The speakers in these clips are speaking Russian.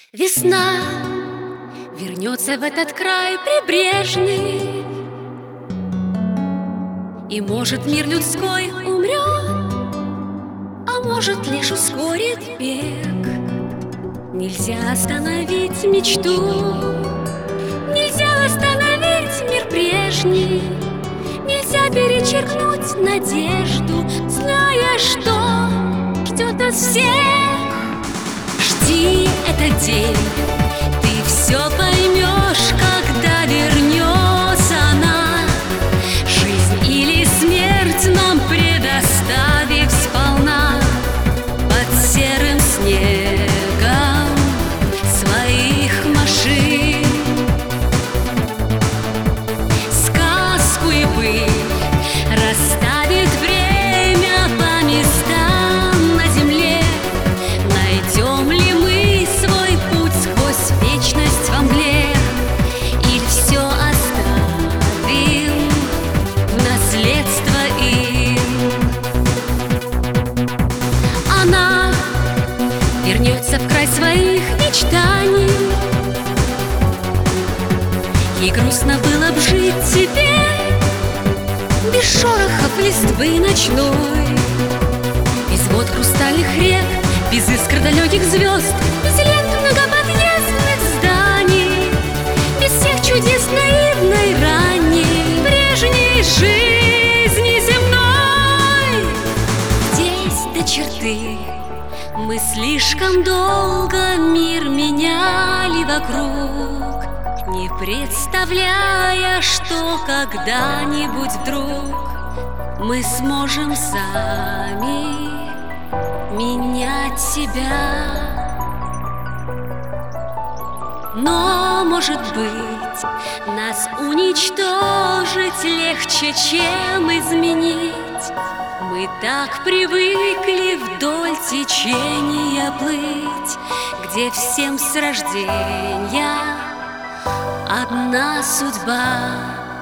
Весна вернется в этот край прибрежный, и, может, мир людской умрет, а может, лишь ускорит бег. Нельзя остановить мечту, нельзя остановить мир прежний, нельзя перечеркнуть надежду, зная, что ждет нас всех. Жди этот день, ты все поймешь, когда вернется она. Жизнь или смерть нам предоставив сполна под серым снегом своих машин. Сказку и быль расставит время по местам на земле. Найдем ли мы свой путь сквозь вечность во мгле, или все оставим в наследство им? Она вернется в край своих мечтаний. Ей грустно было б жить теперь без шорохов листвы ночной, без вод хрустальных рек, без искр далеких звезд, без лет многоподъездных зданий, без всех чудес наивной ранней прежней жизни земной. Здесь до черты мы слишком долго мир меняли вокруг, не представляя, что когда-нибудь вдруг мы сможем сами менять себя. Но, может быть, нас уничтожить легче, чем изменить. Мы так привыкли вдоль течения плыть, где всем с рождения одна судьба.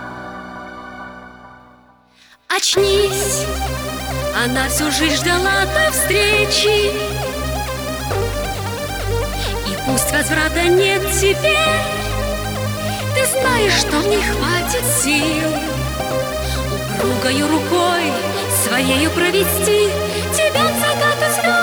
Очнись, она всю жизнь ждала той встречи, и пусть возврата нет теперь, ты знаешь, что в ней хватит сил упругою рукой своею провести тебя к закату звезд.